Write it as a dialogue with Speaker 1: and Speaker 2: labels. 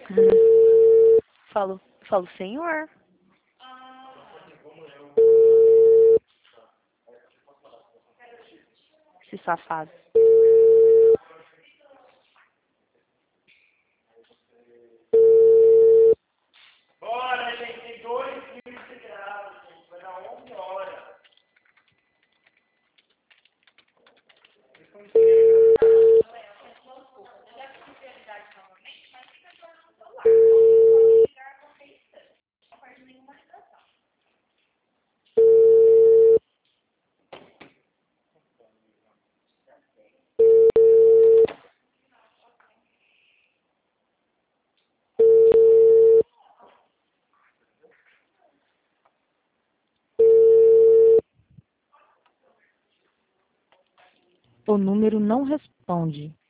Speaker 1: Falo, senhor. Esse safado.
Speaker 2: Bora, gente, tem 2 filhos integrados, gente. Vai dar 11 horas.
Speaker 3: O número não responde.